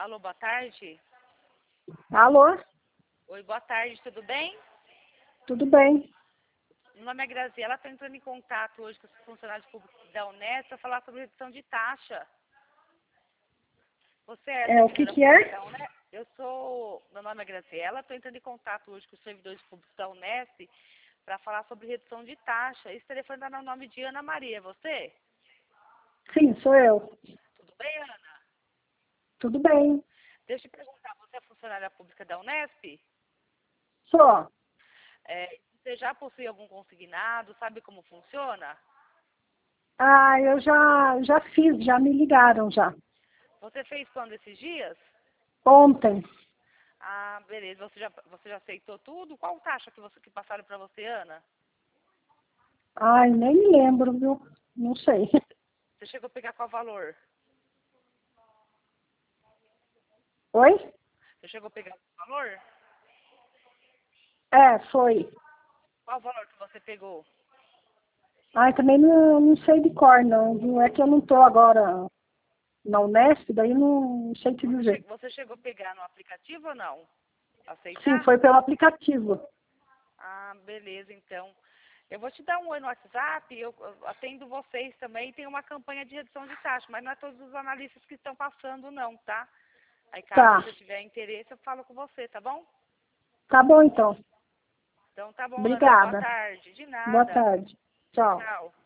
Alô, boa tarde. Alô? Oi, boa tarde, tudo bem? Tudo bem? Meu nome é Graziela, estou entrando em contato hoje com os funcionários públicos da Unesp para falar sobre redução de taxa. Você é O servidora que pública é? da Unesp? Meu nome é Graziela, estou entrando em contato hoje com os servidores públicos da Unesp para falar sobre redução de taxa. Esse telefone está no nome de Ana Maria, é você? Sim, sou eu. Tudo bem, Ana? Tudo bem? Deixa eu te perguntar, você é funcionária pública da Unesp? Sou. Você já possui algum consignado? Sabe como funciona? Eu já fiz, já me ligaram já. Você fez quando esses dias? Ontem. Ah, beleza. Você já aceitou tudo? Qual taxa que passaram para você, Ana? Nem me lembro, viu? Não sei. Você chegou a pegar qual valor? Oi? Você chegou a pegar qual valor? Foi. Qual valor que você pegou? Também não sei de cor, não, viu? É que eu não estou agora na Unesp, daí não sei te dizer. Você chegou a pegar no aplicativo ou não? Sim, Aceitar? foi pelo aplicativo. Ah, beleza, então. Eu vou te dar um oi no WhatsApp, eu atendo vocês também, tem uma campanha de redução de taxa, mas não é todos os analistas que estão passando não, tá? Aí caso Tá. você tiver interesse, eu falo com você, tá bom? Tá bom, então. Então tá bom, Ana. Boa Obrigada. tarde. De Boa nada. tarde. Tchau. Tchau.